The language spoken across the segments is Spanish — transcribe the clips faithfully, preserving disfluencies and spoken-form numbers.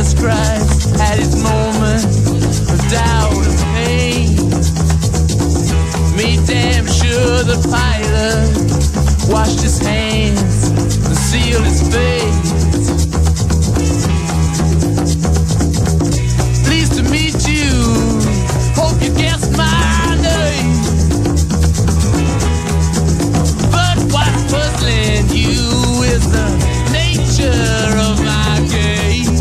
Jesus Christ had his moment of doubt and pain. Made damn sure the pilot washed his hands and sealed his face. Pleased to meet you, hope you guessed my name. But what's puzzling you is the nature of my game.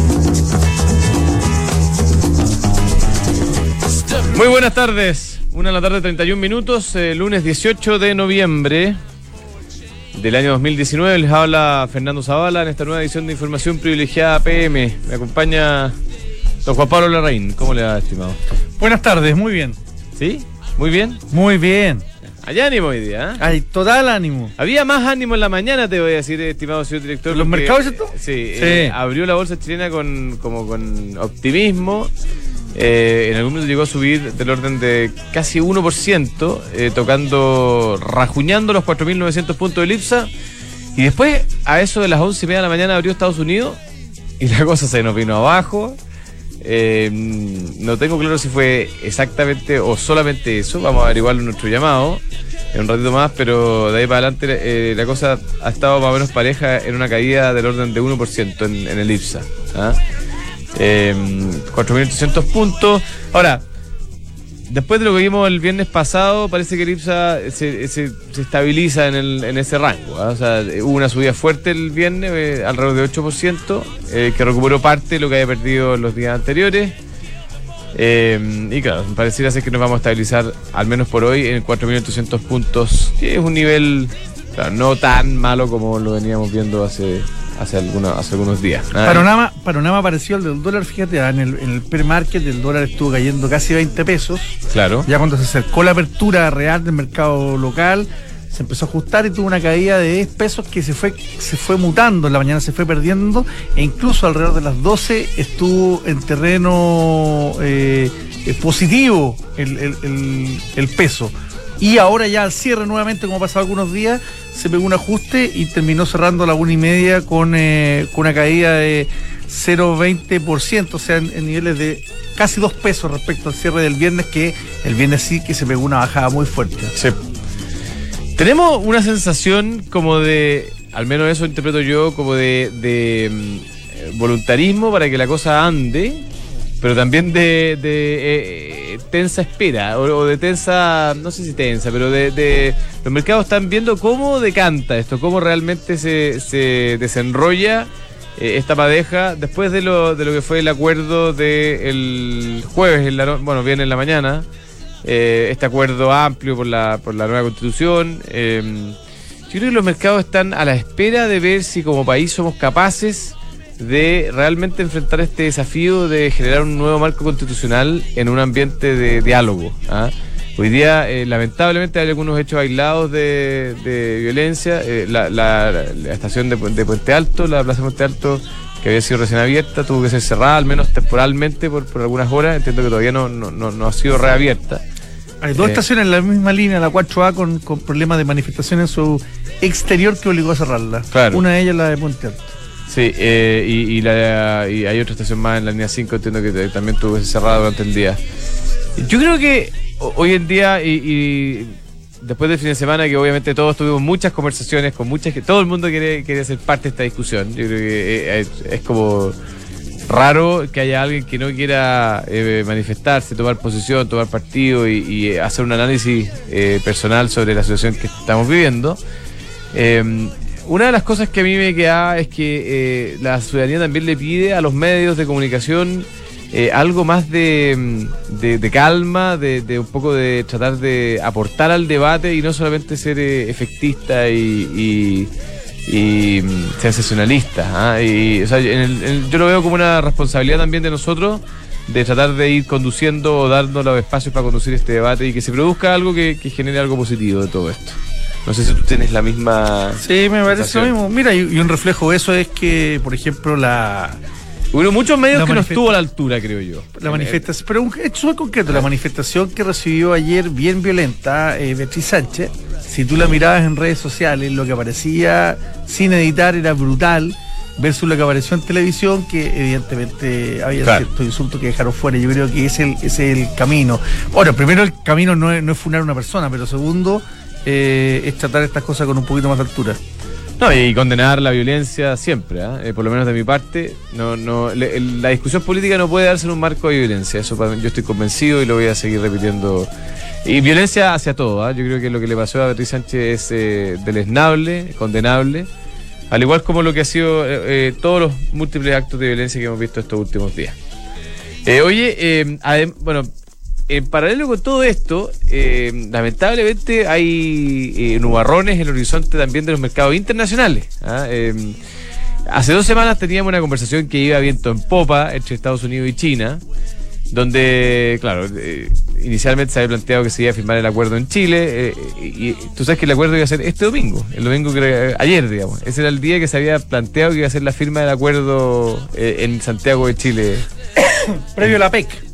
Muy buenas tardes. Una de la tarde, treinta y un minutos, eh, lunes dieciocho de noviembre del año dos mil diecinueve. Les habla Fernando Zavala en esta nueva edición de Información Privilegiada P M. Me acompaña don Juan Pablo Larraín. ¿Cómo le va, estimado? Buenas tardes, muy bien. ¿Sí? ¿Muy bien? Muy bien. Hay ánimo hoy día, ¿eh? Hay total ánimo. Había más ánimo en la mañana, te voy a decir, estimado señor director. ¿Los porque, mercados esto? Sí, Sí. Eh, abrió la bolsa chilena con, como con optimismo. Eh, en algún momento llegó a subir del orden de casi uno por ciento, eh, tocando, rajuñando los cuatro mil novecientos puntos del IPSA. Y después, a eso de las once y media de la mañana, abrió Estados Unidos y la cosa se nos vino abajo. Eh, no tengo claro si fue exactamente o solamente eso. Vamos a averiguarlo en nuestro llamado en un ratito más, pero de ahí para adelante eh, la cosa ha estado más o menos pareja en una caída del orden de uno por ciento en, en el IPSA. ¿Ah? Eh, cuatro mil ochocientos puntos. Ahora, después de lo que vimos el viernes pasado, parece que el IPSA se, se, se estabiliza en, el, en ese rango, ¿eh? O sea, hubo una subida fuerte el viernes, eh, alrededor de ocho por ciento, eh, que recuperó parte de lo que había perdido los días anteriores. Eh, y claro, pareciera ser que nos vamos a estabilizar, al menos por hoy, en cuatro mil ochocientos puntos, que es un nivel, claro, no tan malo como lo veníamos viendo hace... Hace, alguna, hace algunos días. Ay. Panorama, panorama parecido al del dólar, fíjate, en el, en el pre-market el dólar estuvo cayendo casi veinte pesos. Claro. Ya cuando se acercó la apertura real del mercado local, se empezó a ajustar y tuvo una caída de diez pesos que se fue, se fue mutando, en la mañana se fue perdiendo, e incluso alrededor de las doce estuvo en terreno eh, eh, positivo el, el, el, el peso. Y ahora ya al cierre nuevamente, como ha pasado algunos días, se pegó un ajuste y terminó cerrando a la una y media con, eh, con una caída de cero coma veinte por ciento, o sea, en, en niveles de casi dos pesos respecto al cierre del viernes, que el viernes sí que se pegó una bajada muy fuerte. Sí. Tenemos una sensación como de, al menos eso interpreto yo, como de, de um, voluntarismo para que la cosa ande, pero también de, de eh, tensa espera, o, o de tensa, no sé si tensa, pero de, de los mercados están viendo cómo decanta esto, cómo realmente se, se desenrolla eh, esta pareja después de lo, de lo que fue el acuerdo del jueves, en la, bueno, viene en la mañana, eh, este acuerdo amplio por la, por la nueva constitución. Eh, yo creo que los mercados están a la espera de ver si como país somos capaces de realmente enfrentar este desafío de generar un nuevo marco constitucional en un ambiente de diálogo. ¿Ah? Hoy día, eh, lamentablemente, hay algunos hechos aislados de, de violencia. Eh, la, la, la estación de, de Puente Alto, la plaza de Puente Alto, que había sido recién abierta, tuvo que ser cerrada, al menos temporalmente, por, por algunas horas. Entiendo que todavía no, no, no, no ha sido reabierta. Hay dos eh, estaciones en la misma línea, la cuatro A, con, con problemas de manifestación en su exterior que obligó a cerrarla. Claro. Una de ellas la de Puente Alto. Sí, eh, y, y, la, y hay otra estación más en la línea cinco, entiendo que también tuvo que ser cerrada durante el día. Yo creo que hoy en día, y, y después del fin de semana, que obviamente todos tuvimos muchas conversaciones con muchas, que todo el mundo quiere, quiere ser parte de esta discusión. Yo creo que es, es como raro que haya alguien que no quiera eh, manifestarse, tomar posición, tomar partido y, y hacer un análisis eh, personal sobre la situación que estamos viviendo. Eh, Una de las cosas que a mí me queda es que eh, la ciudadanía también le pide a los medios de comunicación eh, algo más de, de, de calma, de, de un poco de tratar de aportar al debate y no solamente ser eh, efectista y, y, y sensacionalista. ¿eh? Y, o sea, en el, en, yo lo veo como una responsabilidad también de nosotros de tratar de ir conduciendo o darnos los espacios para conducir este debate y que se produzca algo que, que genere algo positivo de todo esto. No sé si tú tienes la misma... Sí, me parece lo mismo. Mira, y, y un reflejo de eso es que, por ejemplo, la... Hubo muchos medios la que no manifest... estuvo a la altura, creo yo. La manifestación, pero un hecho muy concreto, la manifestación que recibió ayer, bien violenta, eh, Beatriz Sánchez, si tú la mirabas en redes sociales, lo que aparecía sin editar era brutal. versus lo que apareció en televisión, que evidentemente había claro. ciertos insultos que dejaron fuera. Yo creo que ese es el, ese es el camino. Ahora, primero, el camino no es, no es funar a una persona, pero segundo, eh, es tratar estas cosas con un poquito más de altura. No, y condenar la violencia siempre, ¿eh? Eh, por lo menos de mi parte. No, no, le, el, la discusión política no puede darse en un marco de violencia. Eso para mí, yo estoy convencido y lo voy a seguir repitiendo. Y violencia hacia todo, ¿eh? Yo creo que lo que le pasó a Beatriz Sánchez es eh, deleznable, condenable, al igual como lo que ha sido eh, eh, todos los múltiples actos de violencia que hemos visto estos últimos días. Eh, oye, eh, adem- bueno, en paralelo con todo esto, eh, lamentablemente hay eh, nubarrones en el horizonte también de los mercados internacionales. ¿Ah? Eh, hace dos semanas teníamos una conversación que iba viento en popa entre Estados Unidos y China, donde, claro, eh, inicialmente se había planteado que se iba a firmar el acuerdo en Chile, eh, y, y tú sabes que el acuerdo iba a ser este domingo, el domingo que ayer, digamos. Ese era el día que se había planteado que iba a ser la firma del acuerdo eh, en Santiago de Chile. Previo a la P E C.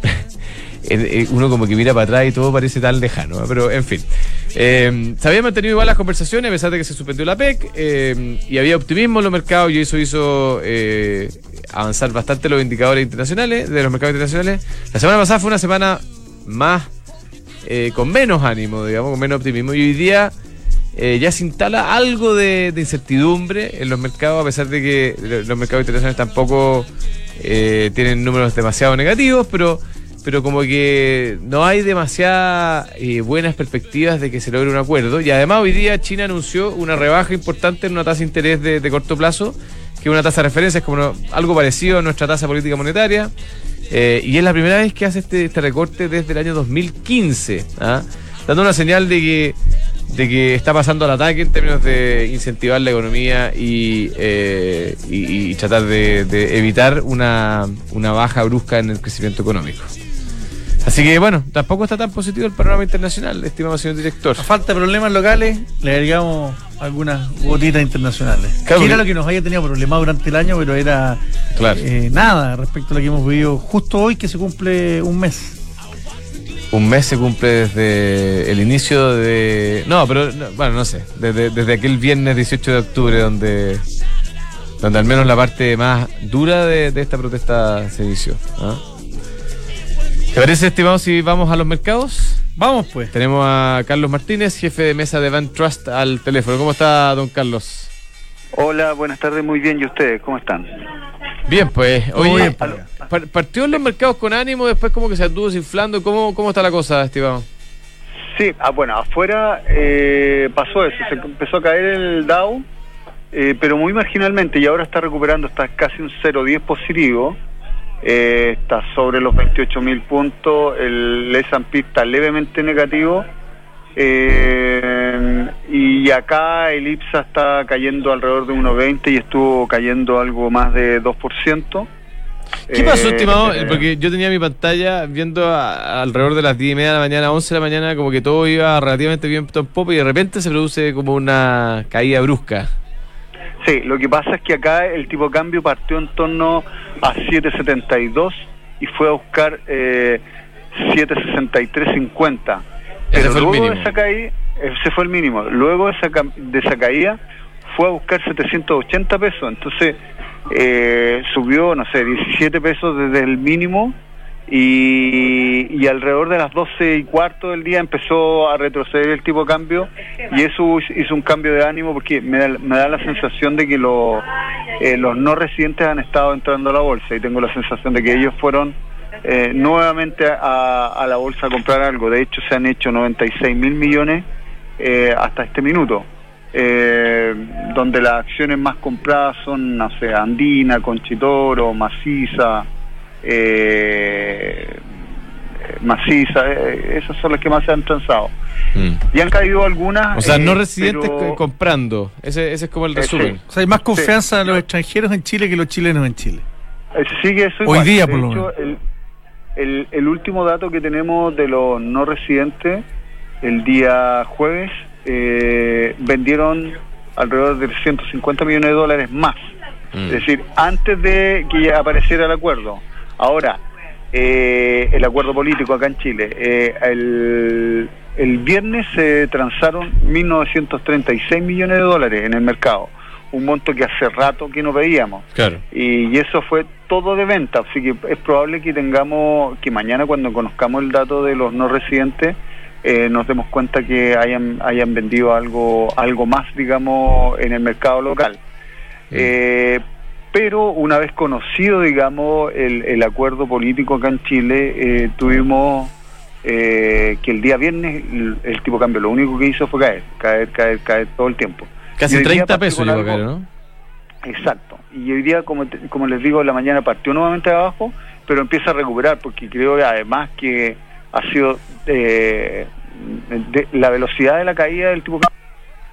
Uno como que mira para atrás y todo parece tan lejano, ¿eh? Pero en fin, eh, se habían mantenido igual las conversaciones a pesar de que se suspendió la P E C, eh, y había optimismo en los mercados y eso hizo eh, avanzar bastante los indicadores internacionales, de los mercados internacionales. La semana pasada fue una semana más eh, con menos ánimo, digamos, con menos optimismo, y hoy día eh, ya se instala algo de, de incertidumbre en los mercados, a pesar de que los mercados internacionales tampoco eh, tienen números demasiado negativos, pero pero como que no hay demasiadas eh, buenas perspectivas de que se logre un acuerdo. Y además hoy día China anunció una rebaja importante en una tasa de interés de, de corto plazo, que es una tasa de referencia, es como no, algo parecido a nuestra tasa política monetaria, eh, y es la primera vez que hace este, este recorte desde el año dos mil quince, ¿ah? Dando una señal de que de que está pasando al ataque en términos de incentivar la economía y, eh, y, y tratar de, de evitar una, una baja brusca en el crecimiento económico. Así que bueno, tampoco está tan positivo el panorama internacional, estimado señor director. A falta de problemas locales, le agregamos algunas gotitas internacionales. Claro, que era que... lo que nos haya tenido problemas durante el año, pero era claro. eh, nada respecto a lo que hemos vivido justo hoy, que se cumple un mes. Un mes se cumple desde el inicio de... No, pero, no, bueno, no sé, desde, desde aquel viernes dieciocho de octubre, donde donde al menos la parte más dura de, de esta protesta se inició, ¿ah? ¿Te parece, estimado, si vamos a los mercados? Vamos pues. Tenemos a Carlos Martínez, jefe de mesa de Van Trust, al teléfono. ¿Cómo está, don Carlos? Hola, buenas tardes, muy bien. ¿Y ustedes, cómo están? Bien, pues. Oye, bien, par- partió en los mercados con ánimo, después como que se anduvo desinflando. ¿Cómo, cómo está la cosa, estimado? Sí, ah, bueno, afuera eh, pasó eso, se empezó a caer el Dow, eh, pero muy marginalmente, y ahora está recuperando, está casi un cero coma diez positivo. Eh, está sobre los veintiocho mil puntos, el ese and pe está levemente negativo, eh, y acá el IPSA está cayendo alrededor de uno coma veinte y estuvo cayendo algo más de dos por ciento. ¿Qué pasó, eh, estimado? eh, Porque yo tenía mi pantalla viendo a, a alrededor de las diez y media de la mañana, once de la mañana, como que todo iba relativamente bien top pop y de repente se produce como una caída brusca. Sí, lo que pasa es que acá el tipo de cambio partió en torno a siete setenta y dos y fue a buscar eh, siete sesenta y tres cincuenta. Ese Pero fue el luego mínimo. de esa caída, ese fue el mínimo. Luego de esa, de esa caída fue a buscar setecientos ochenta pesos. Entonces eh, subió, no sé, diecisiete pesos desde el mínimo. Y, y alrededor de las doce y cuarto del día empezó a retroceder el tipo de cambio, y eso hizo un cambio de ánimo, porque me da, me da la sensación de que lo, eh, los no residentes han estado entrando a la bolsa, y tengo la sensación de que ellos fueron eh, nuevamente a, a la bolsa a comprar algo. De hecho, se han hecho noventa y seis mil millones eh, hasta este minuto, eh, donde las acciones más compradas son, no sé, Andina, Conchitoro, Maciza, Eh, maciza, eh, esas son las que más se han transado. Mm. Y han caído algunas. O sea, eh, no residentes pero... c- comprando. Ese, ese es como el Eh, resumen. sí. O sea, hay más confianza de los extranjeros en Chile que los chilenos en Chile. Eh, sigue eso Hoy igual. día, De por lo hecho, menos. el, el, el último dato que tenemos de los no residentes, el día jueves, eh, vendieron alrededor de ciento cincuenta millones de dólares más. Mm. Es decir, antes de que apareciera el acuerdo. Ahora, eh, el acuerdo político acá en Chile, eh, el, el viernes se transaron mil novecientos treinta y seis millones de dólares en el mercado. un monto que hace rato que no veíamos. Claro. Y, y eso fue todo de venta, así que es probable que tengamos, que mañana cuando conozcamos el dato de los no residentes, eh, nos demos cuenta que hayan hayan vendido algo algo más, digamos, en el mercado local. Mm. Eh, pero una vez conocido, digamos, el, el acuerdo político acá en Chile, eh, tuvimos eh, que el día viernes el, el tipo de cambio lo único que hizo fue caer, caer, caer, caer todo el tiempo. Casi treinta pesos llegó a caer, ¿no? Exacto. Y hoy día, como te, como les digo, en la mañana partió nuevamente de abajo, pero empieza a recuperar, porque creo que además que ha sido eh, de, la velocidad de la caída del tipo de cambio.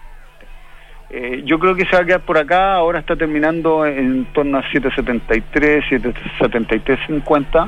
Eh, yo creo que se va a quedar por acá, ahora está terminando en torno a siete setenta y tres, siete setenta y tres cincuenta.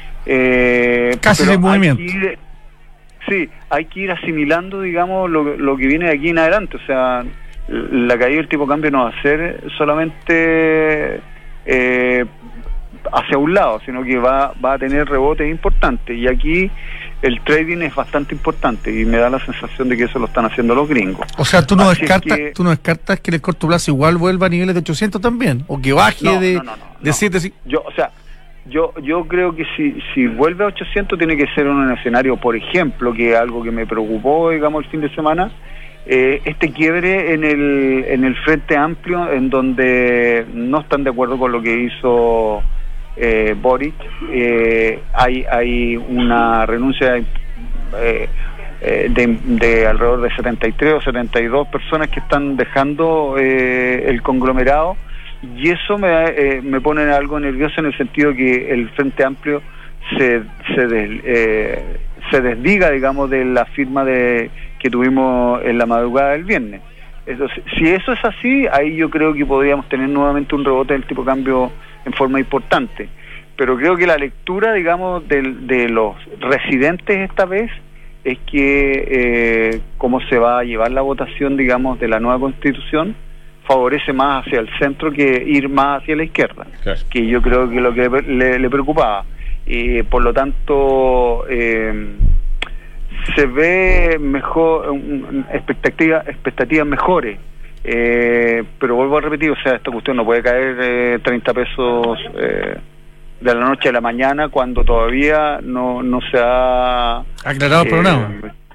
Eh, Casi de movimiento. Ir, sí, hay que ir asimilando, digamos, lo, lo que viene de aquí en adelante. O sea, la caída del tipo de cambio no va a ser solamente eh, hacia un lado, sino que va, va a tener rebotes importantes. Y aquí el trading es bastante importante y me da la sensación de que eso lo están haciendo los gringos. O sea, tú no Así descartas que, tú no descartas que en el corto plazo igual vuelva a niveles de ochocientos también, o que baje no, de, no, no, no, de no. siete. Yo, o sea, yo yo creo que si si vuelve a ochocientos tiene que ser un escenario, por ejemplo, que algo que me preocupó, digamos, el fin de semana, eh, este quiebre en el en el Frente Amplio, en donde no están de acuerdo con lo que hizo eh, Boric. Eh, hay hay una renuncia eh, eh, de, de alrededor de setenta y tres o setenta y dos personas que están dejando eh, el conglomerado, y eso me eh, me pone algo nervioso, en el sentido que el Frente Amplio se se, des, eh, se desdiga, digamos, de la firma de que tuvimos en la madrugada del viernes. Entonces, si eso es así, ahí yo creo que podríamos tener nuevamente un rebote del tipo de cambio en forma importante. Pero creo que la lectura, digamos, de, de los residentes esta vez es que eh, cómo se va a llevar la votación, digamos, de la nueva Constitución, favorece más hacia el centro que ir más hacia la izquierda, claro, que yo creo que lo que le, le preocupaba. Y por lo tanto eh, se ve mejor, um, expectativa, expectativas mejores, eh, pero vuelvo a repetir, o sea, esta cuestión no puede caer eh, treinta pesos eh, de la noche a la mañana, cuando todavía no no se ha aclarado el eh, programa.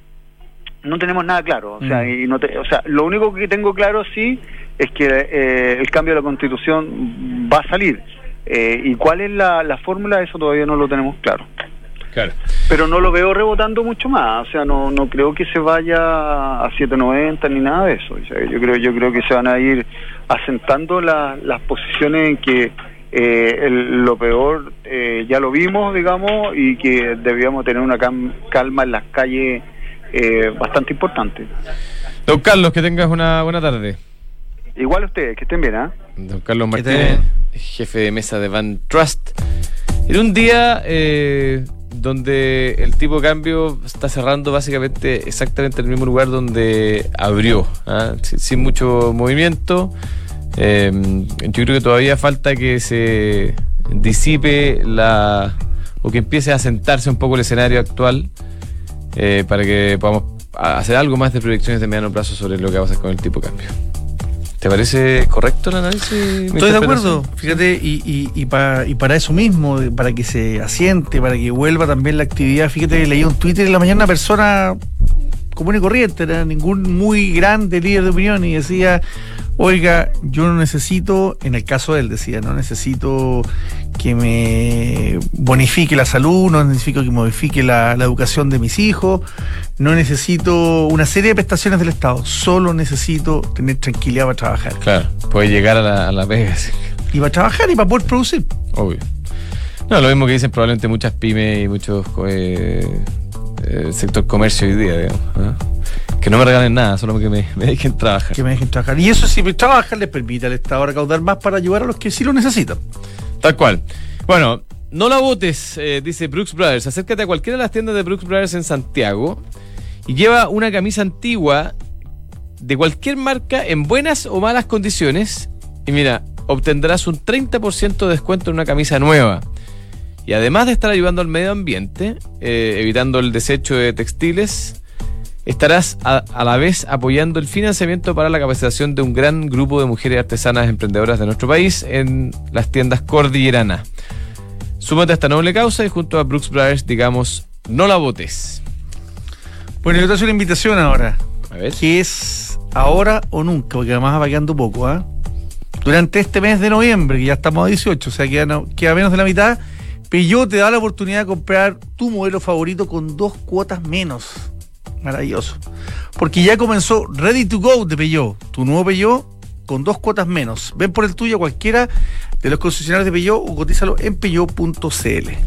No tenemos nada claro, o sea, mm. y no te, o sea, lo único que tengo claro sí es que eh, el cambio de la Constitución va a salir, eh, y cuál es la, la fórmula, eso todavía no lo tenemos claro. Claro. Pero no lo veo rebotando mucho más, o sea, no no creo que se vaya a siete noventa ni nada de eso. O sea, yo creo yo creo que se van a ir asentando la, las posiciones en que eh, el, lo peor eh, ya lo vimos, digamos, y que debíamos tener una cam, calma en las calles eh, bastante importante. Don Carlos, que tengas una buena tarde. Igual ustedes, que estén bien, ¿ah? ¿eh? Don Carlos Martínez, jefe de mesa de Van Trust. En un día eh, donde el tipo de cambio está cerrando básicamente exactamente en el mismo lugar donde abrió, ¿eh? sin, sin mucho movimiento. Eh, yo creo que todavía falta que se disipe la o que empiece a sentarse un poco el escenario actual, eh, para que podamos hacer algo más de proyecciones de mediano plazo sobre lo que va a pasar con el tipo de cambio. ¿Te parece correcto el análisis? Estoy de acuerdo, fíjate, y, y, y, para, y para eso mismo, para que se asiente, para que vuelva también la actividad. Fíjate, leí un Twitter en la mañana, una persona común y corriente, era ningún muy grande líder de opinión, y decía: oiga, yo no necesito, en el caso de él decía, no necesito que me bonifique la salud, no necesito que modifique la, la educación de mis hijos, no necesito una serie de prestaciones del Estado, solo necesito tener tranquilidad para trabajar. Claro, puede llegar a la, a la pega. Sí. Y para trabajar y para poder producir. Obvio. No, lo mismo que dicen probablemente muchas pymes y muchos eh, eh, sector comercio hoy día, digamos, ¿eh? Que no me regalen nada, solo que me, me dejen trabajar. Que me dejen trabajar. Y eso, si trabajan, les permite al Estado recaudar más para ayudar a los que sí lo necesitan. Tal cual. Bueno, no la votes, eh, dice Brooks Brothers. Acércate a cualquiera de las tiendas de Brooks Brothers en Santiago y lleva una camisa antigua de cualquier marca en buenas o malas condiciones. Y mira, obtendrás un treinta por ciento de descuento en una camisa nueva. Y además de estar ayudando al medio ambiente, eh, evitando el desecho de textiles, estarás a, a la vez apoyando el financiamiento para la capacitación de un gran grupo de mujeres artesanas emprendedoras de nuestro país en las tiendas cordilleranas. Súmate a esta noble causa y junto a Brooks Brothers digamos, no la votes. Bueno, yo te hago una invitación ahora. A ver. Que es ahora o nunca, porque además va quedando poco, ¿ah? ¿eh? Durante este mes de noviembre, que ya estamos a dieciocho, o sea, queda, no, queda menos de la mitad, Peugeot te da la oportunidad de comprar tu modelo favorito con dos cuotas menos. Maravilloso. Porque ya comenzó Ready to Go de Peugeot, tu nuevo Peugeot con dos cuotas menos. Ven por el tuyo a cualquiera de los concesionarios de Peugeot o cotízalo en peugeot punto c l.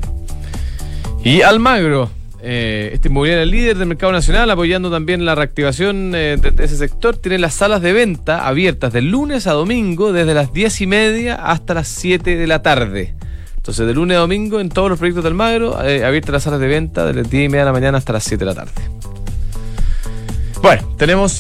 Y Almagro, eh, este inmobiliario líder del mercado nacional, apoyando también la reactivación eh, de, de ese sector, tiene las salas de venta abiertas de lunes a domingo desde las diez y media hasta las siete de la tarde. Entonces, de lunes a domingo, en todos los proyectos de Almagro, eh, abiertas las salas de venta desde las diez y media de la mañana hasta las siete de la tarde. Bueno, tenemos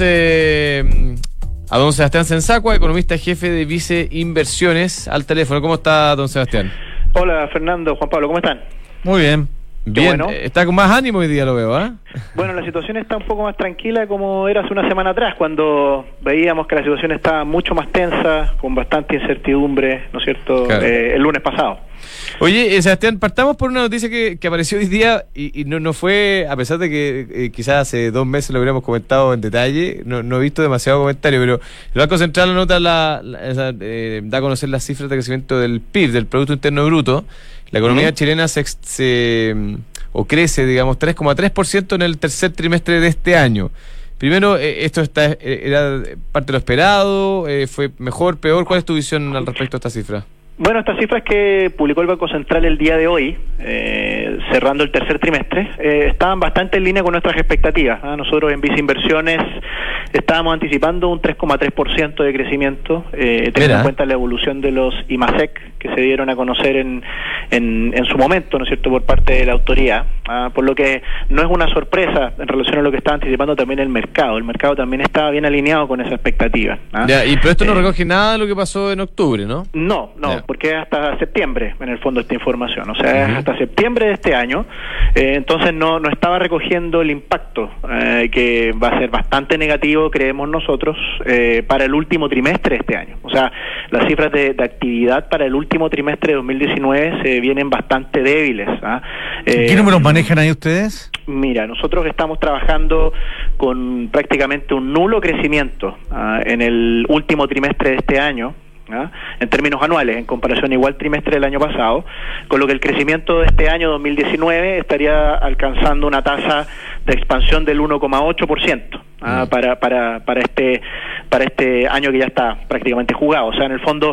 eh, a don Sebastián Sensacua, economista jefe de Vice Inversiones, al teléfono. ¿Cómo está, don Sebastián? Hola, Fernando, Juan Pablo, ¿cómo están? Muy bien. Bien, bueno. Está con más ánimo hoy día, lo veo, ¿ah? ¿eh? Bueno, la situación está un poco más tranquila como era hace una semana atrás, cuando veíamos que la situación estaba mucho más tensa, con bastante incertidumbre, ¿no es cierto?, Claro. eh, el lunes pasado. Oye, eh, Sebastián, partamos por una noticia que, que apareció hoy día y, y no, no fue, a pesar de que eh, quizás hace dos meses lo hubiéramos comentado en detalle, no, no he visto demasiado comentario, pero el Banco Central nota la, la, esa, eh, da a conocer las cifras de crecimiento del P I B, del Producto Interno Bruto. La economía uh-huh. chilena se, se o crece, digamos, tres coma tres por ciento en el tercer trimestre de este año. Primero, eh, ¿esto está era parte de lo esperado? Eh, ¿Fue mejor, peor? ¿Cuál es tu visión al respecto a esta cifra? Bueno, estas cifras que publicó el Banco Central el día de hoy, eh, cerrando el tercer trimestre, eh, estaban bastante en línea con nuestras expectativas, ¿eh? Nosotros en Vice Inversiones estábamos anticipando un tres coma tres por ciento de crecimiento, eh, teniendo en cuenta la evolución de los I M A S E C que se dieron a conocer en, en, en su momento, ¿no es cierto?, por parte de la autoridad, ¿eh? Por lo que no es una sorpresa en relación a lo que estaba anticipando también el mercado. El mercado también estaba bien alineado con esa expectativa, ¿eh? Ya, y pero esto no eh, recoge nada de lo que pasó en octubre, ¿no? No, no. Ya. Porque es hasta septiembre, en el fondo, esta información. O sea, uh-huh. es hasta septiembre de este año. Eh, entonces no, no estaba recogiendo el impacto, eh, que va a ser bastante negativo, creemos nosotros, eh, para el último trimestre de este año. O sea, las cifras de, de actividad para el último trimestre de dos mil diecinueve se vienen bastante débiles, ¿ah? Eh, ¿Qué números manejan ahí ustedes? Mira, nosotros estamos trabajando con prácticamente un nulo crecimiento ¿ah? en el último trimestre de este año, ¿ah? en términos anuales, en comparación igual trimestre del año pasado, con lo que el crecimiento de este año dos mil diecinueve estaría alcanzando una tasa de expansión del uno coma ocho por ciento ¿ah? mm. para, para, para, este, para este año que ya está prácticamente jugado. O sea, en el fondo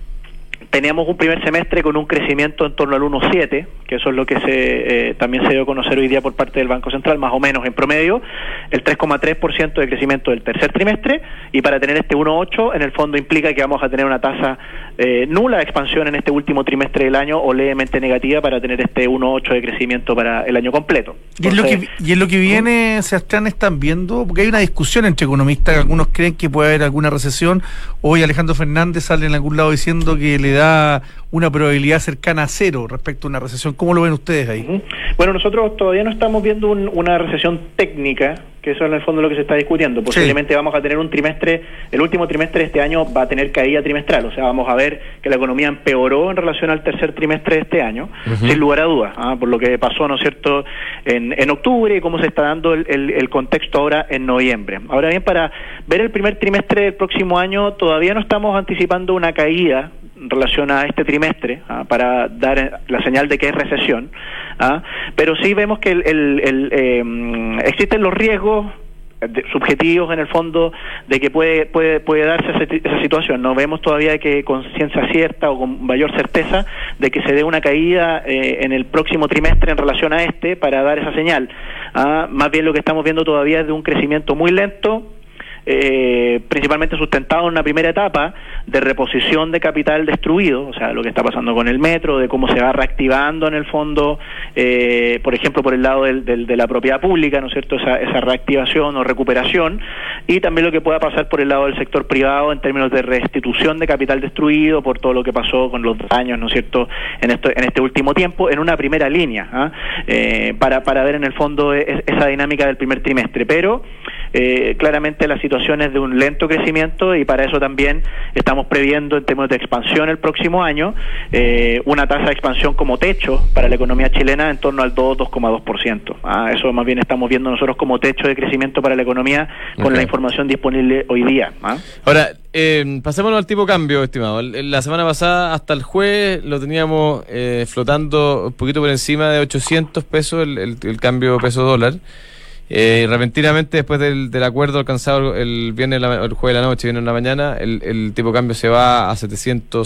teníamos un primer semestre con un crecimiento en torno al uno coma siete, que eso es lo que se eh, también se dio a conocer hoy día por parte del Banco Central, más o menos en promedio, el tres coma tres por ciento de crecimiento del tercer trimestre, y para tener este uno coma ocho en el fondo implica que vamos a tener una tasa eh, nula de expansión en este último trimestre del año o levemente negativa para tener este uno coma ocho de crecimiento para el año completo. ¿Y en lo que, y en lo que viene, Sebastián, están viendo? Porque hay una discusión entre economistas, algunos creen que puede haber alguna recesión. Hoy Alejandro Fernández sale en algún lado diciendo que le da una probabilidad cercana a cero respecto a una recesión. ¿Cómo lo ven ustedes ahí? Uh-huh. Bueno, nosotros todavía no estamos viendo un, una recesión técnica, que eso es en el fondo lo que se está discutiendo. Posiblemente sí. Vamos a tener un trimestre, el último trimestre de este año va a tener caída trimestral, o sea, vamos a ver que la economía empeoró en relación al tercer trimestre de este año, uh-huh. sin lugar a dudas, ¿ah? por lo que pasó, ¿no es cierto?, en, en octubre y cómo se está dando el, el, el contexto ahora en noviembre. Ahora bien, para ver el primer trimestre del próximo año, todavía no estamos anticipando una caída en relación a este trimestre, ¿ah? para dar la señal de que es recesión, ¿ah? pero sí vemos que el, el, el, eh, existen los riesgos de, subjetivos en el fondo de que puede puede puede darse esa, esa situación. No vemos todavía que con ciencia cierta o con mayor certeza de que se dé una caída eh, en el próximo trimestre en relación a este para dar esa señal. ¿ah? Más bien lo que estamos viendo todavía es de un crecimiento muy lento, eh, principalmente sustentado en una primera etapa de reposición de capital destruido, o sea, lo que está pasando con el metro, de cómo se va reactivando en el fondo, eh, por ejemplo, por el lado del, del, de la propiedad pública, ¿no es cierto?, esa, esa reactivación o recuperación, y también lo que pueda pasar por el lado del sector privado en términos de restitución de capital destruido por todo lo que pasó con los daños, ¿no es cierto?, en esto, en este último tiempo, en una primera línea, ¿ah? eh, para, para ver en el fondo es, esa dinámica del primer trimestre, pero eh, claramente la situación es de un lento crecimiento y para eso también estamos previendo en términos de expansión el próximo año eh, una tasa de expansión como techo para la economía chilena en torno al dos, dos coma dos por ciento. Ah, eso más bien estamos viendo nosotros como techo de crecimiento para la economía con okay. la información disponible hoy día. ¿Ah? Ahora, eh, pasémonos al tipo de cambio, estimado. La semana pasada hasta el jueves lo teníamos eh, flotando un poquito por encima de ochocientos pesos el, el, el cambio peso-dólar. Eh, repentinamente, después del, del acuerdo alcanzado el viernes, la, el jueves de la noche, viernes en la mañana, el, el tipo de cambio se va a setecientos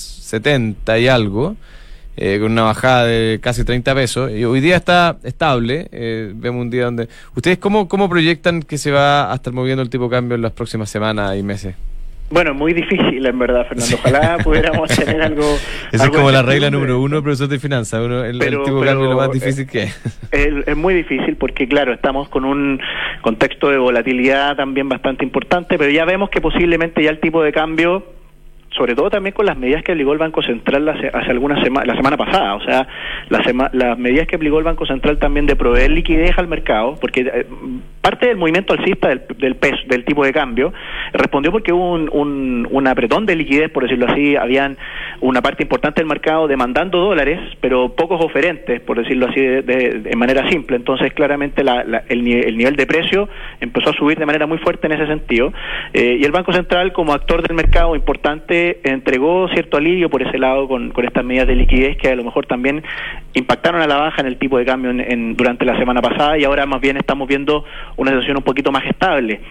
setenta y algo, eh, con una bajada de casi treinta pesos. Y hoy día está estable. Eh, vemos un día donde... ¿Ustedes cómo, cómo proyectan que se va a estar moviendo el tipo de cambio en las próximas semanas y meses? Bueno, muy difícil en verdad, Fernando. Ojalá pudiéramos tener algo... Esa algo es como la regla de... número uno, profesor de finanzas. Uno, el, pero, el tipo de cambio es lo más difícil que es. Es, es muy difícil porque, claro, estamos con un contexto de volatilidad también bastante importante, pero ya vemos que posiblemente ya el tipo de cambio, sobre todo también con las medidas que obligó el Banco Central hace, hace algunas semanas, la semana pasada, o sea, la sema, las medidas que obligó el Banco Central también de proveer liquidez al mercado, porque eh, parte del movimiento alcista del, del peso, del tipo de cambio, respondió porque hubo un, un, un apretón de liquidez, por decirlo así, habían una parte importante del mercado demandando dólares, pero pocos oferentes, por decirlo así, de, de, de manera simple. Entonces, claramente la, la, el, el nivel de precio empezó a subir de manera muy fuerte en ese sentido, eh, y el Banco Central, como actor del mercado importante, entregó cierto alivio por ese lado con, con estas medidas de liquidez que a lo mejor también impactaron a la baja en el tipo de cambio en, en, durante la semana pasada, y ahora más bien estamos viendo una situación un poquito más estable.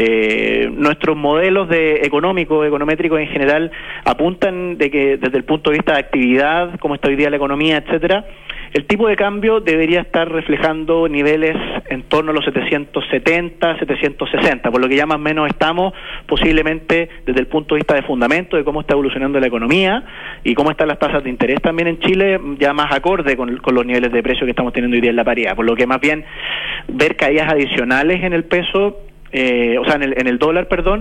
Eh, nuestros modelos de económicos, econométricos en general, apuntan de que desde el punto de vista de actividad, como está hoy día la economía, etcétera, el tipo de cambio debería estar reflejando niveles en torno a los setecientos setenta, setecientos sesenta, por lo que ya más o menos estamos posiblemente desde el punto de vista de fundamento, de cómo está evolucionando la economía y cómo están las tasas de interés también en Chile, ya más acorde con, con los niveles de precio que estamos teniendo hoy día en la paridad, por lo que más bien ver caídas adicionales en el peso, eh, o sea, en el, en el dólar, perdón,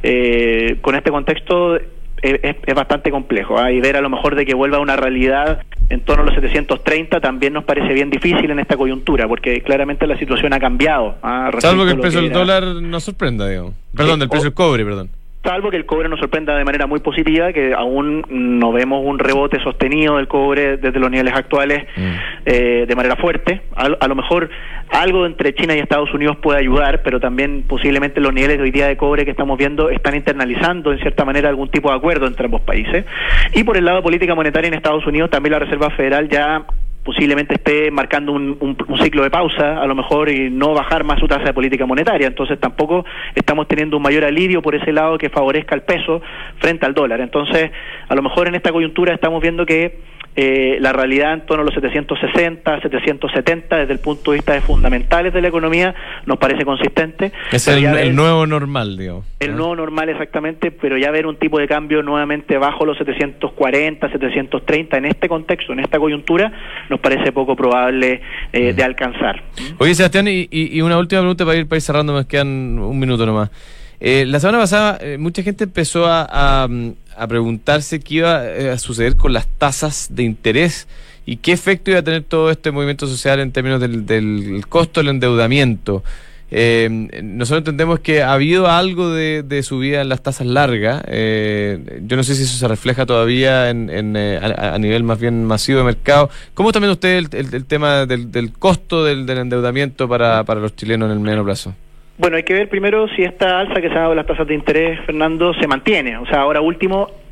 eh, con este contexto Es, es bastante complejo, ¿eh? Y ver a lo mejor de que vuelva a una realidad en torno a los setecientos treinta también nos parece bien difícil en esta coyuntura, porque claramente la situación ha cambiado. ¿eh? Salvo que el precio del dólar nos sorprenda, digamos. Perdón, del precio del cobre, perdón. Salvo que el cobre nos sorprenda de manera muy positiva, que aún no vemos un rebote sostenido del cobre desde los niveles actuales mm. eh, de manera fuerte. A, a lo mejor algo entre China y Estados Unidos puede ayudar, pero también posiblemente los niveles de hoy día de cobre que estamos viendo están internalizando en cierta manera algún tipo de acuerdo entre ambos países. Y por el lado de política monetaria en Estados Unidos, también la Reserva Federal ya posiblemente esté marcando un, un, un ciclo de pausa, a lo mejor, y no bajar más su tasa de política monetaria. Entonces tampoco estamos teniendo un mayor alivio por ese lado que favorezca el peso frente al dólar. Entonces, a lo mejor en esta coyuntura estamos viendo que eh, la realidad en torno a los setecientos sesenta, setecientos setenta, desde el punto de vista de fundamentales de la economía, nos parece consistente. Es el, ver, el nuevo normal, digo. El ¿no? nuevo normal, exactamente, pero ya ver un tipo de cambio nuevamente bajo los setecientos cuarenta, setecientos treinta, en este contexto, en esta coyuntura, nos parece poco probable eh, de alcanzar. Oye, Sebastián, y, y una última pregunta para ir, para ir cerrando, nos quedan un minuto nomás. Eh, la semana pasada eh, mucha gente empezó a, a, a preguntarse qué iba eh, a suceder con las tasas de interés y qué efecto iba a tener todo este movimiento social en términos del, del costo del endeudamiento. Eh, nosotros entendemos que ha habido algo de, de subida en las tasas largas. Eh, yo no sé si eso se refleja todavía en, en, eh, a, a nivel más bien masivo de mercado. ¿Cómo está viendo usted el, el, el tema del, del costo del, del endeudamiento para, para los chilenos en el mediano plazo? Bueno, hay que ver primero si esta alza que se ha dado de las tasas de interés, Fernando, se mantiene. O sea, ahora último,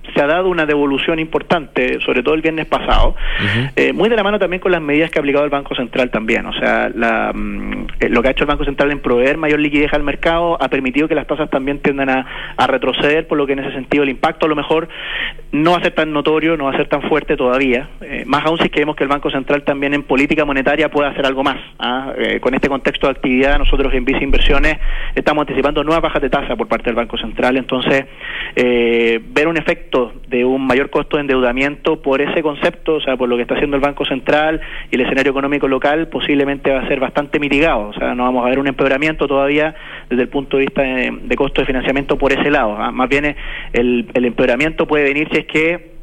se ha dado una devolución importante, sobre todo el viernes pasado, uh-huh. eh, muy de la mano también con las medidas que ha aplicado el Banco Central también. O sea, la, mm, lo que ha hecho el Banco Central en proveer mayor liquidez al mercado ha permitido que las tasas también tiendan a, a retroceder, por lo que en ese sentido el impacto a lo mejor no va a ser tan notorio, no va a ser tan fuerte todavía, eh, más aún si creemos que el Banco Central también en política monetaria puede hacer algo más. ¿ah? Eh, con este contexto de actividad, nosotros en Visa Inversiones estamos anticipando nuevas bajas de tasa por parte del Banco Central, entonces eh, ver un efecto de un mayor costo de endeudamiento por ese concepto, o sea, por lo que está haciendo el Banco Central y el escenario económico local, posiblemente va a ser bastante mitigado. O sea, no vamos a ver un empeoramiento todavía desde el punto de vista de, de costo de financiamiento por ese lado. ¿ah? Más bien el, el empeoramiento puede venir si es que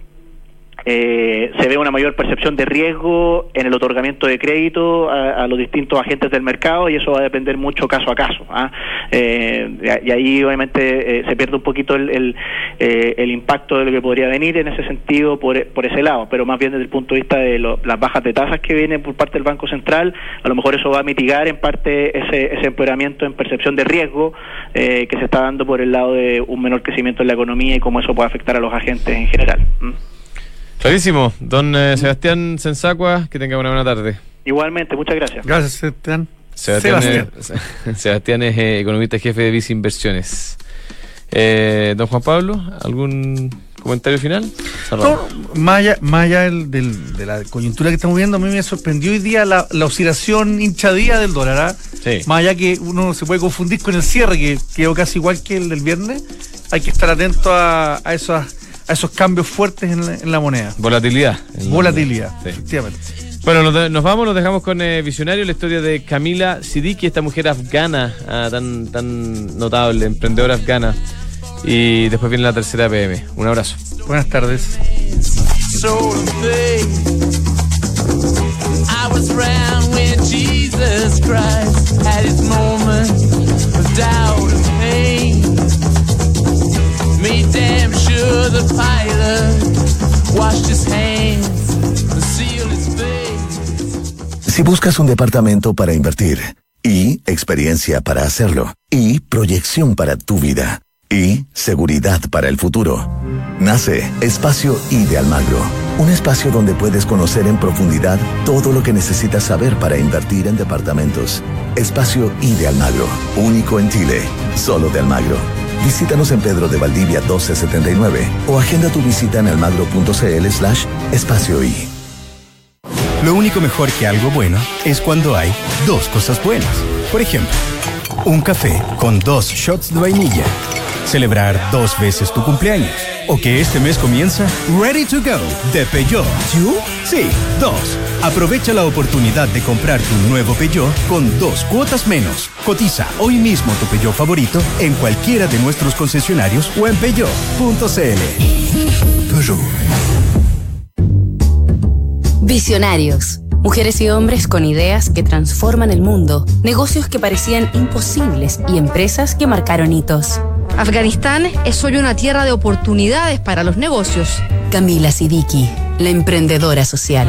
Eh, se ve una mayor percepción de riesgo en el otorgamiento de crédito a, a los distintos agentes del mercado, y eso va a depender mucho caso a caso. ¿ah? Eh, y ahí obviamente eh, se pierde un poquito el, el, eh, el impacto de lo que podría venir en ese sentido por, por ese lado, pero más bien desde el punto de vista de lo, las bajas de tasas que vienen por parte del Banco Central, a lo mejor eso va a mitigar en parte ese, ese empeoramiento en percepción de riesgo eh, que se está dando por el lado de un menor crecimiento en la economía y cómo eso puede afectar a los agentes en general. ¿Mm? Clarísimo. Don eh, Sebastián Sensacua, que tenga una buena tarde. Igualmente, muchas gracias. Gracias, Sebastián. Sebastián, Sebastián. Es, Sebastián es eh, economista jefe de Visa Inversiones. Eh, don Juan Pablo, ¿algún comentario final? No, más allá, más allá del, del, de la coyuntura que estamos viendo, a mí me sorprendió hoy día la, la oscilación hinchadía del dólar. ¿ah? Sí. Más allá que uno se puede confundir con el cierre, que quedó casi igual que el del viernes, hay que estar atento a, a esas a esos cambios fuertes en la, en la moneda. Volatilidad. Volatilidad, sí. Efectivamente. Bueno, nos, de, nos vamos, nos dejamos con eh, Visionario, la historia de Kamila Siddiqui, esta mujer afgana, ah, tan, tan notable, emprendedora afgana. Y después viene la tercera P M. Un abrazo. Buenas tardes. So I was around when Jesus Christ had his moment of doubt and pain. Me damn sure the pilot washed his hands and sealed his face. Si buscas un departamento para invertir, y experiencia para hacerlo, y proyección para tu vida, y seguridad para el futuro, nace Espacio I de Almagro. Un espacio donde puedes conocer en profundidad todo lo que necesitas saber para invertir en departamentos. Espacio I de Almagro, único en Chile, solo de Almagro. Visítanos en Pedro de Valdivia doce setenta y nueve o agenda tu visita en almagro.cl slash espacio I. Lo único mejor que algo bueno es cuando hay dos cosas buenas. Por ejemplo, un café con dos shots de vainilla. Celebrar dos veces tu cumpleaños. O que este mes comienza Ready to Go de Peugeot. ¿Tú? Sí, dos. Aprovecha la oportunidad de comprar tu nuevo Peugeot con dos cuotas menos. Cotiza hoy mismo tu Peugeot favorito en cualquiera de nuestros concesionarios o en peugeot punto c l. Peugeot. Visionarios. Mujeres y hombres con ideas que transforman el mundo, negocios que parecían imposibles y empresas que marcaron hitos. Afganistán es hoy una tierra de oportunidades para los negocios. Kamila Siddiqui, la emprendedora social.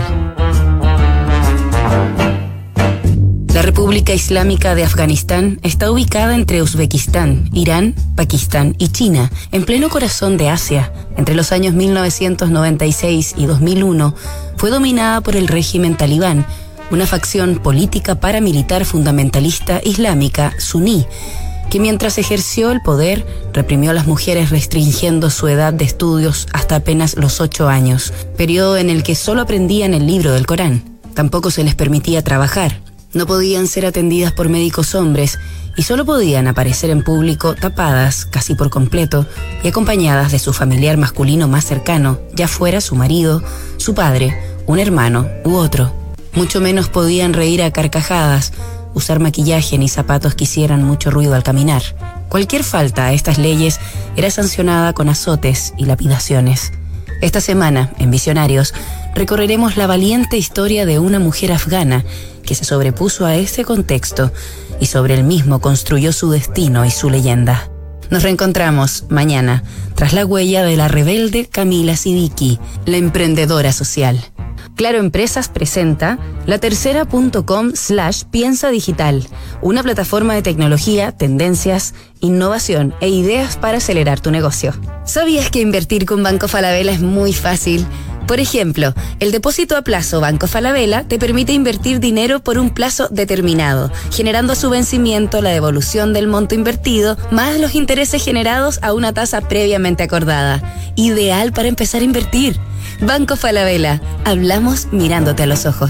La República Islámica de Afganistán está ubicada entre Uzbekistán, Irán, Pakistán y China, en pleno corazón de Asia. Entre los años mil novecientos noventa y seis y dos mil uno, fue dominada por el régimen talibán, una facción política paramilitar fundamentalista islámica suní, que mientras ejerció el poder, reprimió a las mujeres restringiendo su edad de estudios hasta apenas los ocho años, periodo en el que solo aprendían el libro del Corán. Tampoco se les permitía trabajar. No podían ser atendidas por médicos hombres y solo podían aparecer en público tapadas casi por completo y acompañadas de su familiar masculino más cercano, ya fuera su marido, su padre, un hermano u otro. Mucho menos podían reír a carcajadas, usar maquillaje ni zapatos que hicieran mucho ruido al caminar. Cualquier falta a estas leyes era sancionada con azotes y lapidaciones. Esta semana, en Visionarios, recorreremos la valiente historia de una mujer afgana que se sobrepuso a ese contexto y sobre el mismo construyó su destino y su leyenda. Nos reencontramos mañana, tras la huella de la rebelde Kamila Siddiqui, la emprendedora social. Claro Empresas presenta la tercera punto com slash piensa digital, una plataforma de tecnología, tendencias, innovación e ideas para acelerar tu negocio. ¿Sabías que invertir con Banco Falabella es muy fácil? Por ejemplo, el depósito a plazo Banco Falabella te permite invertir dinero por un plazo determinado, generando a su vencimiento la devolución del monto invertido más los intereses generados a una tasa previamente acordada. Ideal para empezar a invertir. Banco Falabella. Hablamos mirándote a los ojos.